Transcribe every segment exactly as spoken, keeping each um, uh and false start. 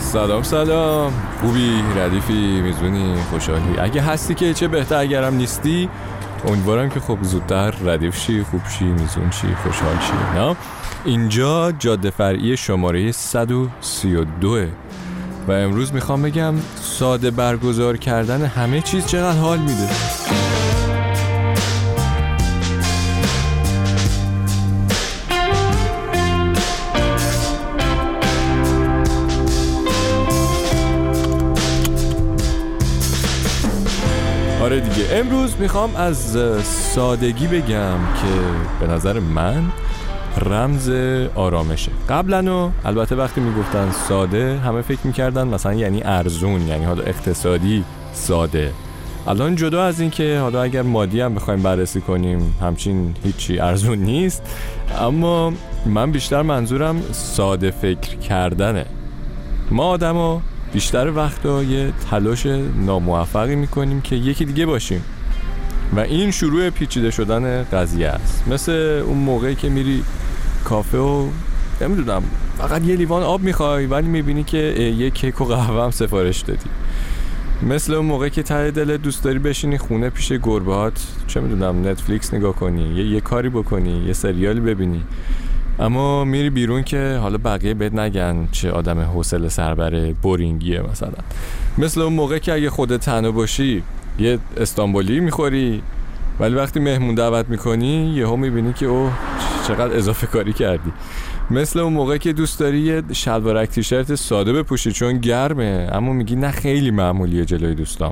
سلام سلام، خوبی؟ ردیفی؟ میزونی؟ خوشحالی؟ اگه هستی که چه بهتر، اگرم نیستی امیدوارم که خب زودتر ردیف شی، خوب شی، میزون شی، خوشحال شی. نه اینجا جاده فرعی شماره صد و سی و دو و امروز میخوام بگم ساده برگزار کردن همه چیز چقدر حال میده. آره دیگه، امروز میخوام از سادگی بگم که به نظر من رمز آرامشه. قبلنو البته وقتی میگفتن ساده همه فکر میکردن مثلا یعنی ارزون، یعنی حالا اقتصادی ساده. الان جدا از این که حالا اگر مادی هم بخوایم بررسی کنیم همچین هیچی ارزون نیست، اما من بیشتر منظورم ساده فکر کردنه. ما آدما بیشتر وقتا یه تلاش ناموفقی میکنیم که یکی دیگه باشیم و این شروع پیچیده شدن قضیه است. مثل اون موقعی که میری کافه و نمیدونم فقط یه لیوان آب میخوای ولی میبینی که یه کیک و قهوه هم سفارش دادی. مثل اون موقعی که ته دلت دوست داری بشینی خونه پیش گربه‌هات، چه میدونم نتفلیکس نگاه کنی، یه, یه کاری بکنی، یه سریالی ببینی، اما میری بیرون که حالا بقیه بهت نگن چه آدم حوصله سربر بورینگیه. مثلا مثل اون موقع که اگه خودت تنها باشی یه استانبولی میخوری ولی وقتی مهمون دعوت میکنی یهو میبینی که اوه چقدر اضافه کاری کردی. مثل اون موقع که دوست داری یه شلوارک تیشرت ساده بپوشی چون گرمه اما میگی نه خیلی معمولیه جلوی دوستام.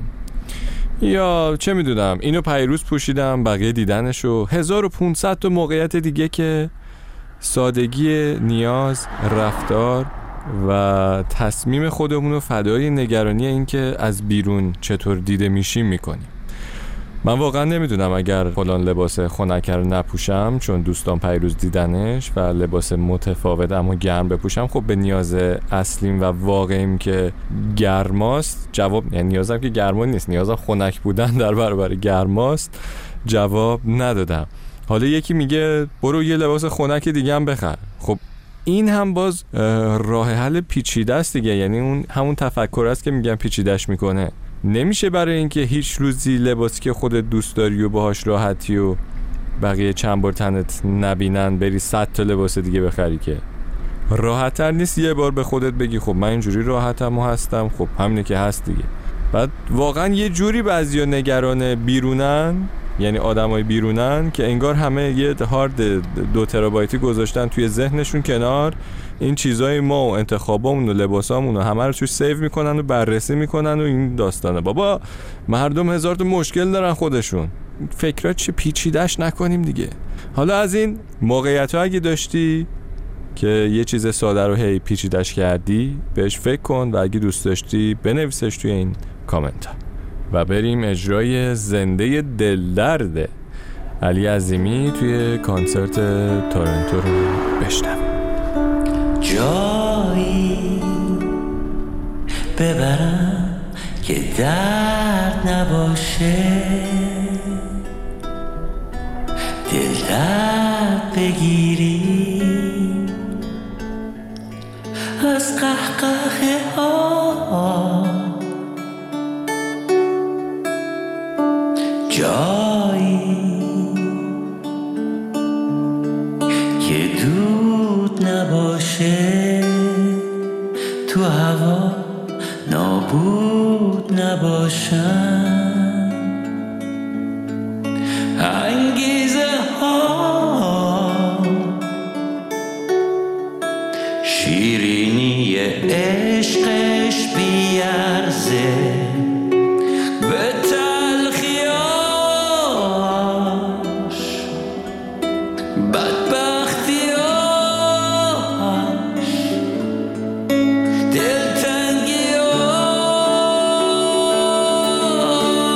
یا چه میدونم اینو پیروز پوشیدم بقیه دیدنشو. هزار و پونصد تا موقعیت دیگه که سادگی نیاز، رفتار و تصمیم خودمون رو فدای نگرانی این که از بیرون چطور دیده میشیم میکنیم. من واقعا نمیدونم اگر فلان لباس خنک رو نپوشم چون دوستان پیروز دیدنش و لباس متفاوت اما گرم بپوشم، خب به نیاز اصلیم و واقعیم که گرماست جواب، یعنی نیازم که گرما نیست، نیازم خنک بودن در برابر گرماست، جواب ندادم. حالا یکی میگه برو یه لباس خنک دیگه هم بخر. خب این هم باز راه حل پیچیده است دیگه، یعنی اون همون تفکر است که میگم پیچیده‌اش میکنه. نمیشه برای اینکه هیچ روزی لباسی که خودت دوست داری و باهاش راحتی و بقیه چند بار تنت نبینن بری صد تا لباس دیگه بخری. که راحت‌تر نیست یه بار به خودت بگی خب من اینجوری راحتم و هستم، خب همینه که هست دیگه. بعد واقعا یه جوری بعضیا نگران بیرونن، یعنی آدمای بیرونن که انگار همه یه هارد دو ترابایتی گذاشتن توی ذهنشون کنار، این چیزای ما و انتخابامون و لباسامون و همه رو توش سیو میکنن و بررسی میکنن و این داستانه. بابا مردم هزار تا مشکل دارن خودشون، فکرات چه پیچیده‌اش نکنیم دیگه. حالا از این موقعیت ها اگه داشتی که یه چیز ساده رو هی پیچیده‌اش کردی بهش فکر کن و اگه دوست داشتی بنویسش توی این کامنت ها و بریم اجرای زنده دلدرد علی عظیمی توی کنسرت تورنتو رو بشنویم. جایی ببرم که درد نباشه، دل درد بگیری از قهقه ها، جایی که دود نباشه، تو هوا نابود نباشم، انگیزه ها شیرینی عشقش بیارزه به تلخیاش، بدبختیاش، دلتنگیاش.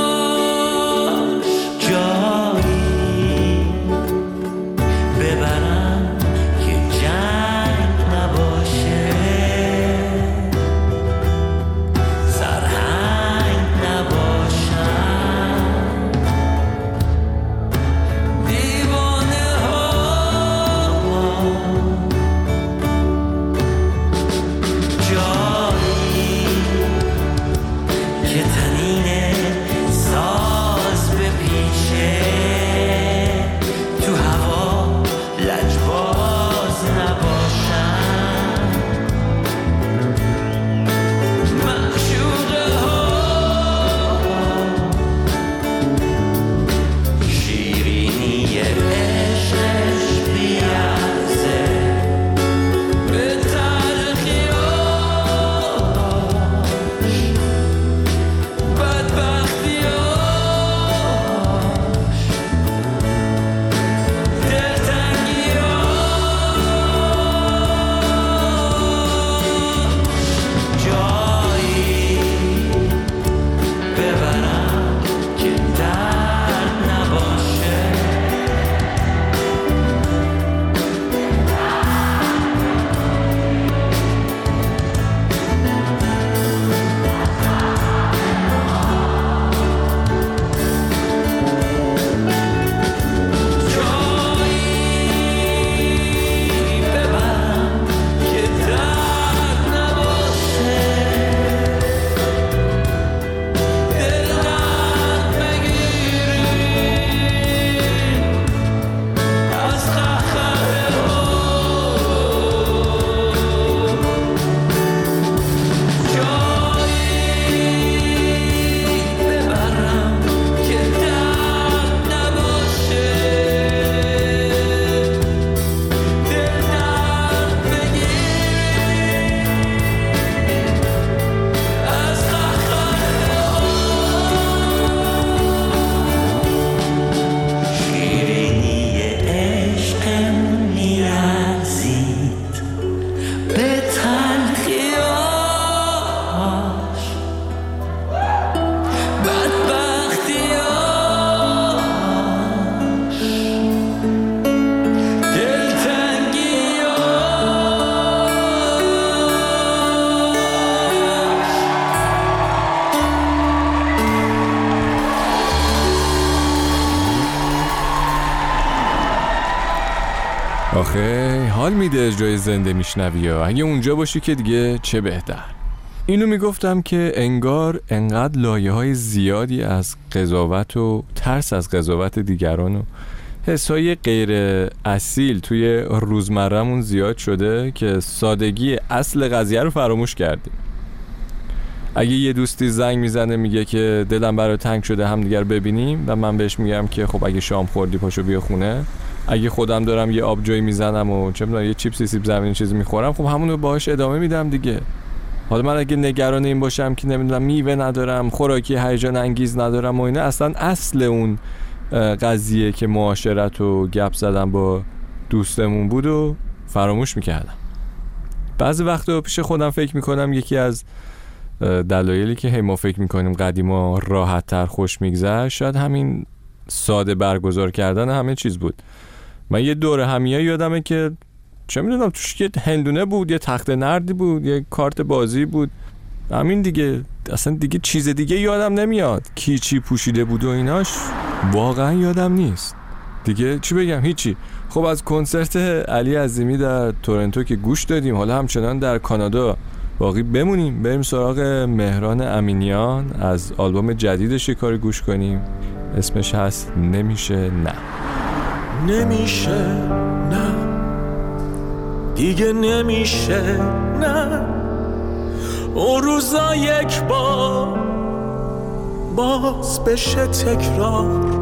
آخه حال میده جای زنده میشنوی ها، اگه اونجا باشی که دیگه چه بهتر. اینو میگفتم که انگار انقدر لایه های زیادی از قضاوت و ترس از قضاوت دیگران و حسای غیر اصیل توی روزمرمون زیاد شده که سادگی اصل قضیه رو فراموش کردیم. اگه یه دوستی زنگ میزنه میگه که دلم برای تنگ شده هم دیگر ببینیم و من بهش میگم که خب اگه شام خوردی پاشو بیا خونه، اگه خودم دارم یه آبجوی میزنم و چه میدونم یه چیپسی سیب زمینی چیزی میخورم، خب همون رو باهاش ادامه میدم دیگه. حالا من اگه نگران این باشم که نمیدونم میوه ندارم، خوراکی هیجان انگیز ندارم و اینا، اصلا اصل اون قضیه که معاشرت و گپ زدن با دوستمون بود و فراموش میکردم. بعضی وقتا پیش خودم فکر میکنم یکی از دلایلی که هی ما فکر میکنیم قدیما راحت تر خوش میگذشت شاید همین ساده برگزار کردن همه چیز بود. من یه دوره همیه یادمه که چه میدونم توش یه هندونه بود، یه تخت نردی بود، یه کارت بازی بود، همین دیگه. اصلا دیگه چیز دیگه یادم نمیاد کی چی پوشیده بود و ایناش واقعا یادم نیست دیگه. چی بگم، هیچی. خب از کنسرت علی عظیمی در تورنتو که گوش دادیم، حالا همچنان در کانادا باقی بمونیم، بریم سراغ مهران امینیان از آلبوم جدیدش کاری گوش کنیم. اسمش هست نمیشه نه. نمیشه نه، دیگه نمیشه نه، اون روزا یک بار باز بشه تکرار.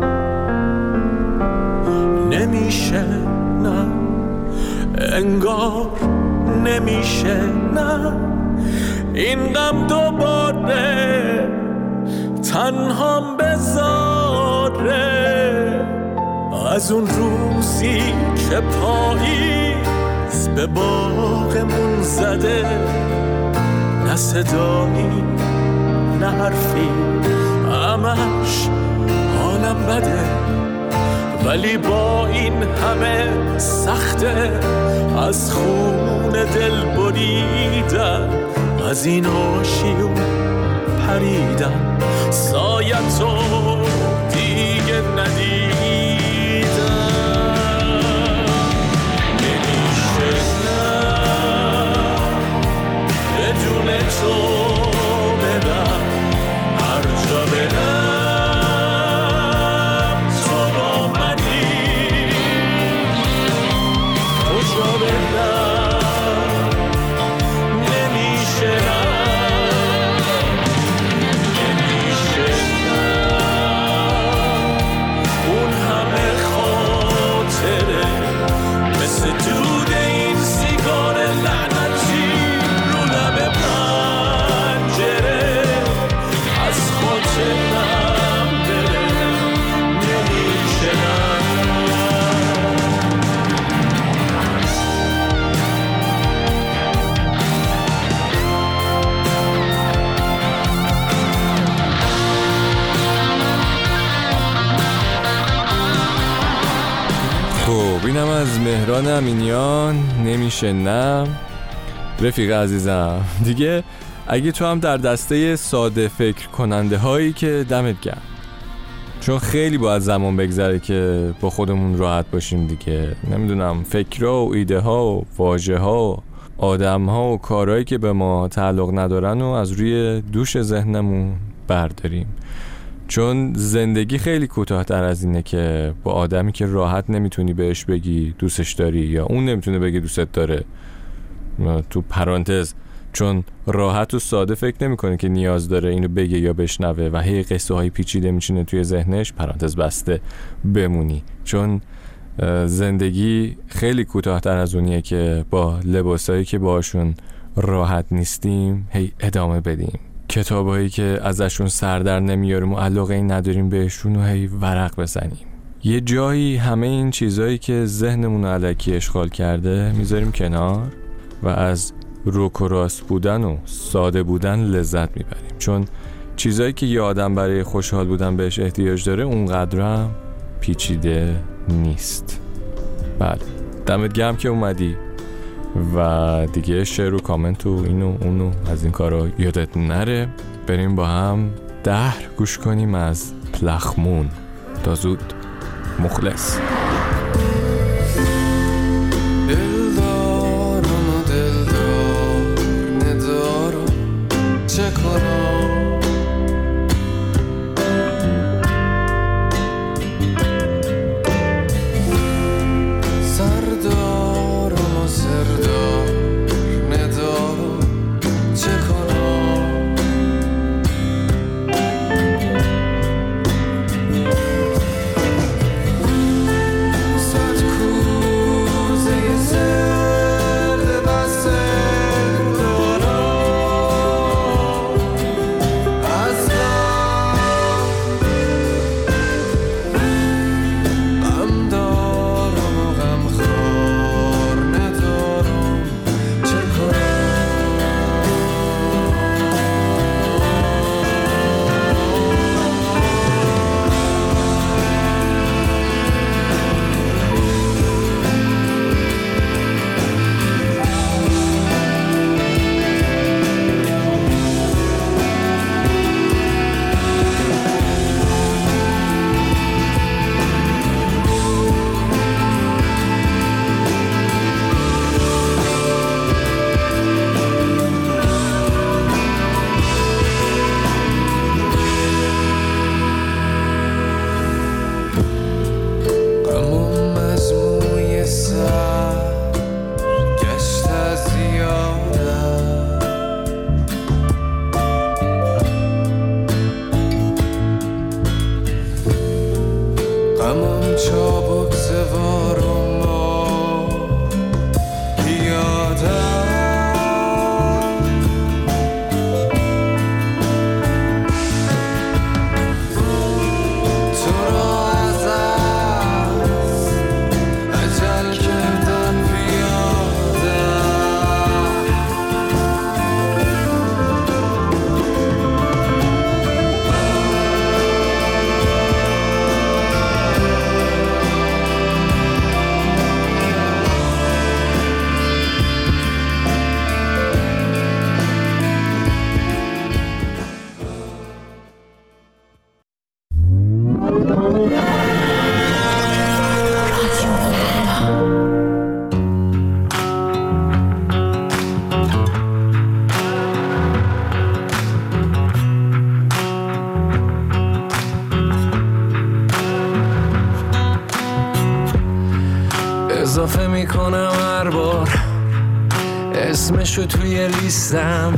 نمیشه نه، انگار نمیشه نه، این غم دوباره تنهام بذاره. از اون روزی که پاییز به باغمون زده، نه صدایی نه حرفی، همش حالم بده. ولی با این همه سخته، از خون دل بریدن، از این آشیون پریدن، سایتو دیگه ندیدن. نمیشه نه، بدون تو بدم هر جا برم، تو با منی کجا برم. نمیشه نه، نمیشه نه، اون همه خاطره مثل دود این سیگار لعنتی رو لب پنجره، از خاطرم بره. نمیشه نه. خب اینم از مهران امینیان، نمیشه نه. رفیق عزیزم دیگه اگه تو هم در دسته ساده فکر کننده هایی که دمت گرم، چون خیلی باید زمان بگذره که با خودمون راحت باشیم دیگه. نمیدونم فکرها و ایده ها و واژه ها و آدم ها و کارهایی که به ما تعلق ندارن و از روی دوش ذهنمون برداریم، چون زندگی خیلی کوتاه‌تر از اینه که با آدمی که راحت نمیتونی بهش بگی دوستش داری یا اون نمیتونه بگی دوستت داره، تو پرانتز چون راحت و ساده فکر نمی‌کنه که نیاز داره اینو بگه یا بشنوه و هی قصه های پیچیده میشینه توی ذهنش، پرانتز بسته بمونی. چون زندگی خیلی کوتاه‌تر از اونیه که با لباسایی که باشون راحت نیستیم هی ادامه بدیم، کتابایی که ازشون سر در نمیاریم و علاقه این نداریم بهشون و هی ورق بزنیم. یه جایی همه این چیزایی که ذهنمون رو الکی اشغال کرده میذاریم کنار و از روک و راست بودن و ساده بودن لذت میبریم، چون چیزایی که یه آدم برای خوشحال بودن بهش احتیاج داره اونقدر هم پیچیده نیست. بله، دمت گرم که اومدی و دیگه شعر و کامنت و اینو اونو از این کارا یادت نره. بریم با هم دهر گوش کنیم از پلخمون. تا زود، مخلص. چه کنم سردارم و سردار ندارم چه کنم صد کوزه زرد بسته دارم از غم دارم و غم خور ندارم چه غمم از موی سر گشت از یادم غمم چابک زوارم و یادم تو را از اجل کردن پیاده اضافه میکنم هر بار اسمشو توی لیستم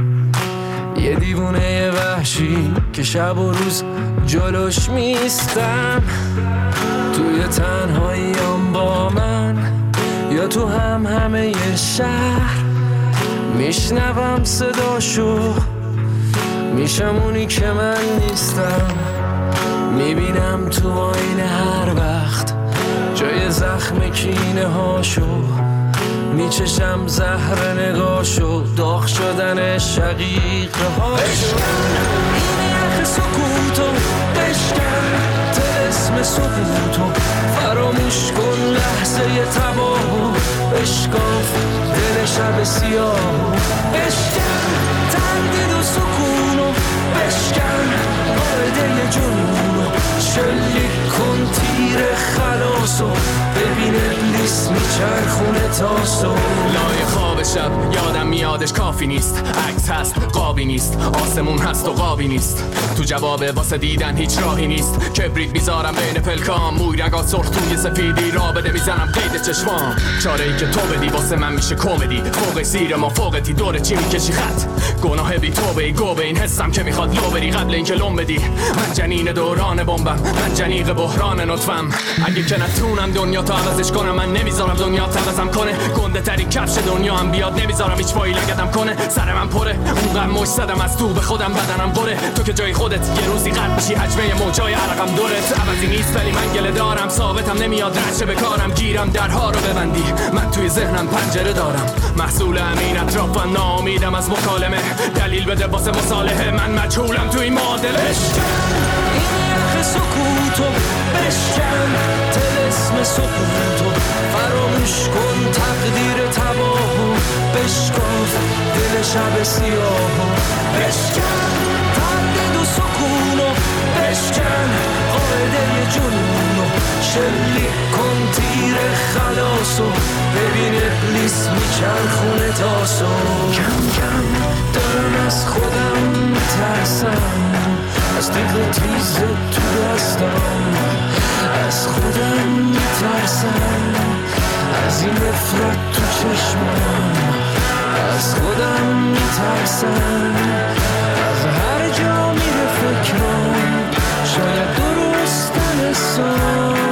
یه دیوونه وحشی که شب و روز جلوش میستم توی تنهاییام با من یا تو هم همه ی شهر میشنوم صداشو میشم اونی که من نیستم میبینم تو آینه هر وقت جای زخم کینه هاشو میچشم زهر نگاشو داغ شدن شقیقه هاشو این یخ سکوتو بشکن طلسم سکوتو فراموش کن لحظه تباهو بشکاف دل شب سیاهو بشکن تردید و سکونو بشکن قاعده جنونو شلیک کن تیر خلاصو ببین ابلیس میچرخونه تاسو لای خواب شب یادم میادش کافی نیست عکس هست قابی نیست آسمون هست و قابی نیست تو جواب واسه دیدن هیچ راهی نیست کبریت میذارم بین پلکام موی رگات سرخ توی سفیدی را بده میزنم قید چشمام چاره ای که تو بدی واسه من میشه کمدی فوق سیر ما فوقتی دور چی میکشی خط گناه بی توبه ای گوبه این حسم که میخواد لو بری قبل اینکه لوم بدی من جنین دوران بمبم من جنیق بحران نطفم اگه که نتونم دنیا تا عوضش کنم من نمیذارم دنیا عوضم کنه گنده ترین کفش دنیا هم بیاد نمیذارم هیچ پایی لگدم کنه سر من پره اونقدر مش زدم از تو به خودم بدنم بره تو که جای خودت یه روزی قد میشی حجمه موجای عرقم دورت عوضی نیست ولی من گله دارم ثابتم نمیاد رشه به کارم گیرم درها رو ببندی من توی ذهنم پنجره دارم محصول همین اطراف و ناامیدم از مکالمه دلیل بده واسه مصالحه من مجهولم توی معادله بشکن این یخ سکوتو بشکن طلسم سکوتو فراموش کن تقدیر تباهو بشکاف دل شب سیاهو بشکن تردید و سکونو بشکن قاعده جنونو شلیک کن تیر خلاصو ببین ابلیس میچرخونه تاسو کم کم دارم از خودم لاستیق تیز تو دستم، از خودم میترسم، از این نفرت تو چشمم، از خودم میترسم، از هر جا میره فکرم شاید درست نرسم.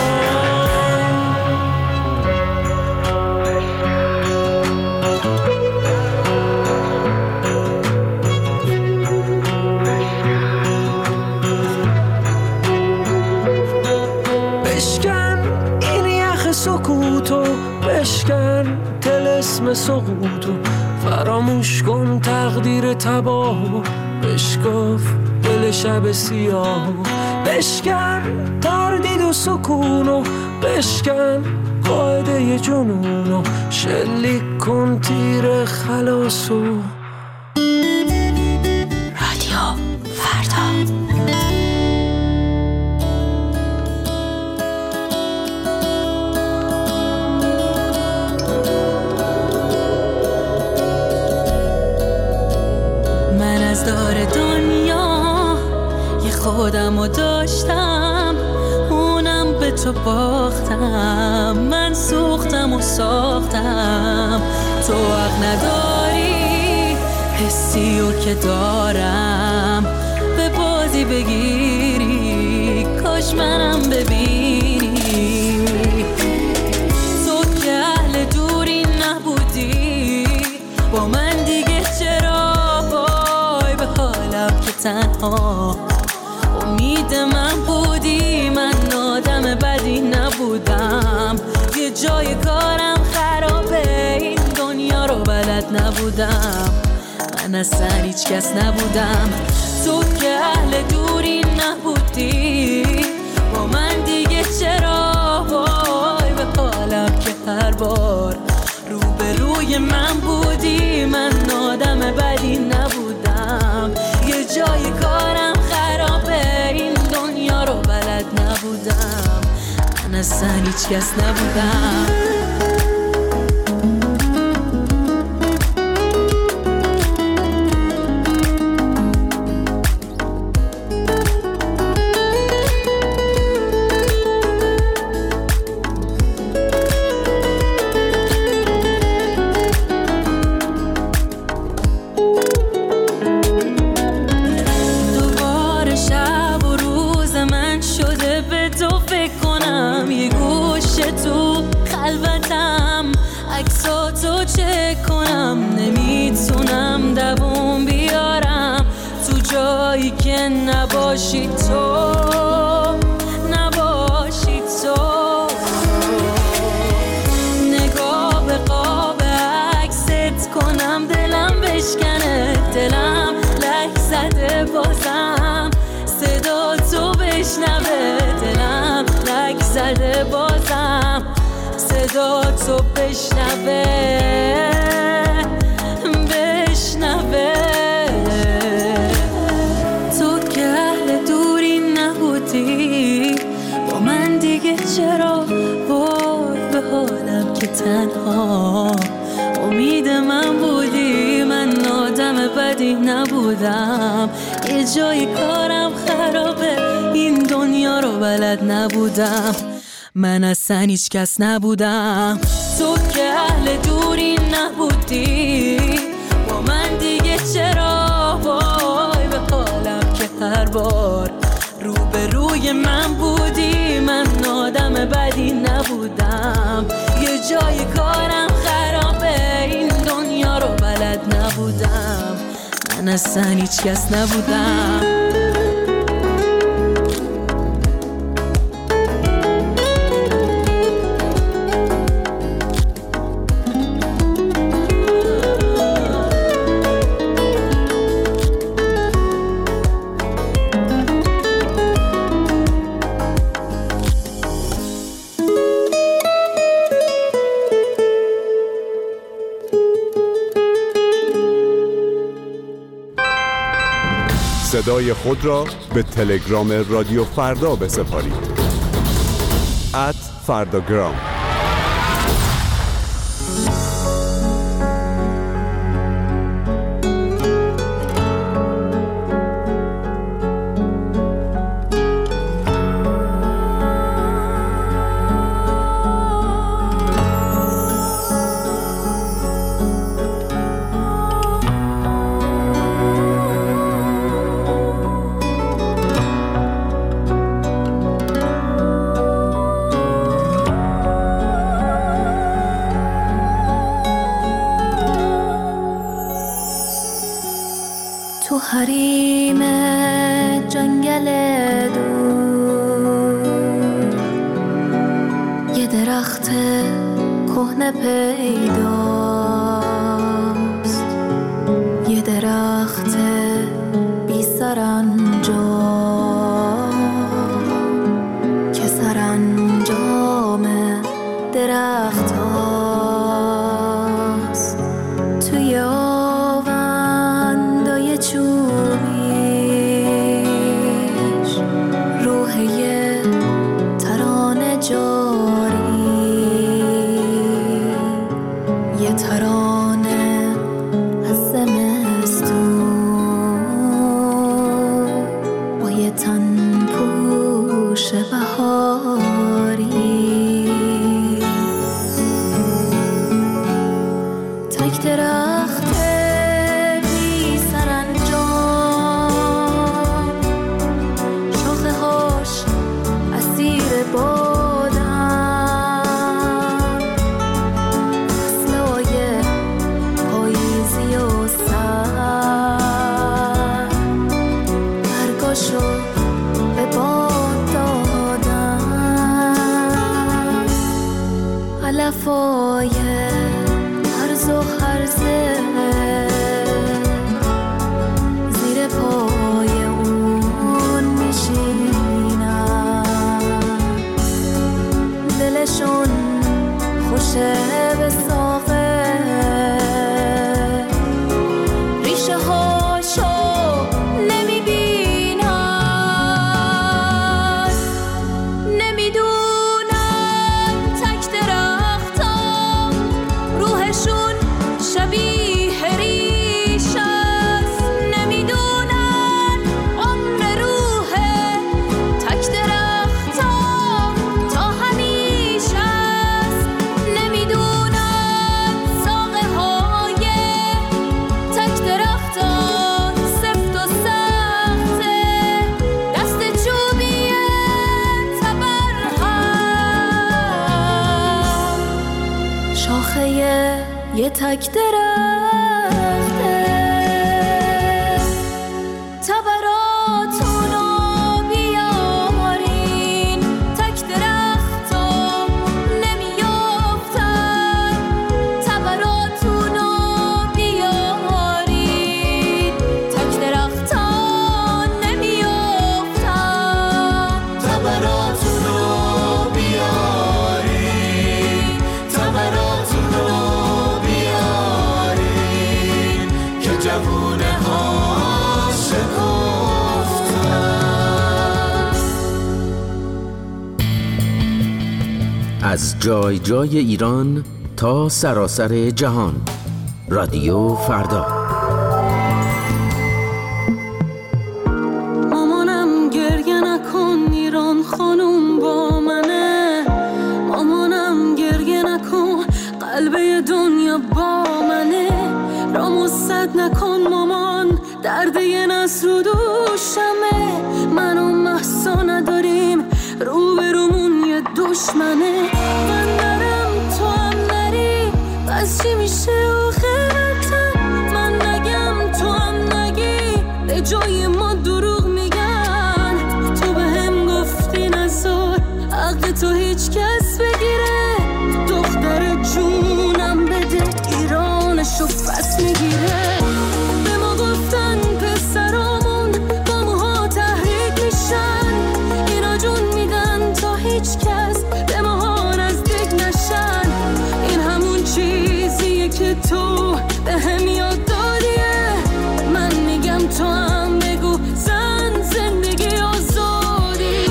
سکوتو بشکن، طلسم سقوطو فراموش کن، تقدیر تباهو بشکاف، دل شب سیاهو بشکن، تردید و سکونو بشکن، قاعده جنونو شلیک کن، تیر خلاصو. رادیو فردا. دار دنیا یه خودمو داشتم، اونم به تو باختم، من سوختم و ساختم، تو حق نداری حسیو که دارم به بازی بگیری، کاش منم ببینی، تو که اهل دوری نبودی با من دیگه چرا که تنها امید من بودی، من آدم بدی نبودم، یه جای کارم خرابه، این دنیا رو بلد نبودم، من اصلا هیچ کس نبودم، تو که اهل دوری نبودی با من دیگه چرا وای به حالم که هر بار رو به روی من بودی، من آدم بدی نبودم، یه جای کارم خرابه، این دنیا رو بلد نبودم، من اصلا هیچ کس نبودم. عکساتو چک کنم، نمیتونم دووم بیارم تو جایی که نباشی تو، نباشی تو، نگاه به قاب عکست کنم، دلم بشکنه، دلم لک زده بازم، صدا تو بشنوه، دلم لک زده بازم، صدا تو بشنوه، بشنوه، تو که اهل دوری نبودی با من دیگه چرا وای به حالم که تنها امید من بودی، من آدم بدی نبودم، یه جای کارم خرابه، این دنیا رو بلد نبودم، من اصلا هیچ کس نبودم، تو که اهل دوری نبودی با من دیگه چرا وای به حالم که هر بار رو به روی من بودی، من آدم بدی نبودم، یه جای کارم خرابه، این دنیا رو بلد نبودم، من اصلا هیچ کس نبودم. صدای خود را به تلگرام رادیو فردا بسپارید. ات فرداگرام. حریم جنگل دور یه درخت کهنه پیداست، یه درخت بی سرانجام که سرانجام درخت هاست. توی آوندای چوبیش روح یه ترانه جاری، یه ترانه از زمستون با یه تن پوش بهاری. تک درخت بی سرانجام، شاخه هاش اسیر بادن، فصلای پاییزی و سر برگاشو به باد دادن. علفای هرز و هرزه زیر پای اون میشینن، دلشون خوشه به ساقه، ریشه هاشو نمیبینن، نمیدونن تک درختم روحشون شبیه ریش است، نمیدونن عمر روح تک درختم تا همیشه است، نمیدونن ساقه های تک درختم سفت و سخته، دست چوبی تبرهم، شاخه یه تک درخته. تبراتونو بیارین، تک درختم نمیافتن، تبراتونو بیارین، تک درختم نمیافتن، تبراتونو بیارین، تبراتونو بیارین که جوونه ها شکفتن. از جای جای ایران تا سراسر جهان، رادیو فردا. مامانم گریه نکن، ایران خانوم با منه، مامانم گریه نکن، قلبه دنیا با منه، رامو صد نکن مامان، درد یه نسل رو دوشمه، من و محسا نداریم، رو به رومون یه دشمنه، من نرم تو هم نری، پس چی میشه آخه وطن، من نگم تو هم نگی، به جای ما دروغ میگن، تو به هم گفتی نزار حق تو هیچ کس بگیره، دختر جونم بده ایرانشو پس میگیره، به ما گفتن پسرامون با موها تحریک میشن، اینا جون میدن تا هیچ کس به ما نزدیک نشن، این همون چیزیه که تو به هم یاد دادیه، من میگم تو هم بگو زن زندگی آزادیه.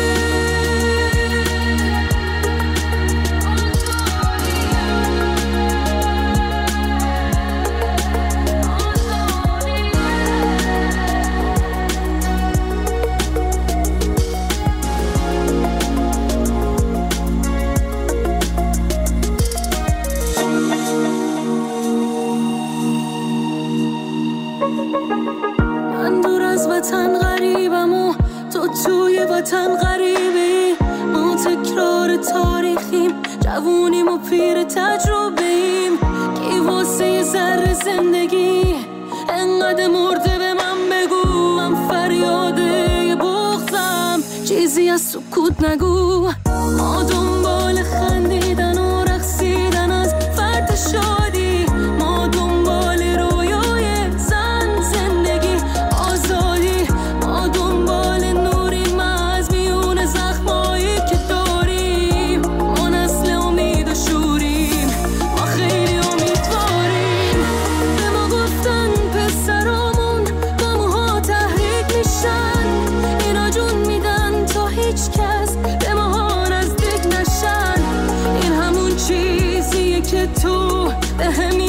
من دور از وطن غریبم و تو توی وطن غریبی، ما تکرار تاریخیم، جوونیم و پیر تجربه‌ایم، کی واسه یه ذره زندگی انقدر مرده به من دلم فریاده بغضم، چیزی از سکوت نگو. ما دنبال خندیدن و رقصیدن از فرد شادی، ما دنبال رویای زن زندگی آزادی، ما دنبال نوریم از میون زخمایی که داریم. ما نسل امید و شوریم، ما خیلی امیدواریم. به ما گفتن پسرامون با موها تحریک میشن، اینا جون میدن تا هیچ کس به ما نزدیک نشن. این همون چیزیه که تو به هم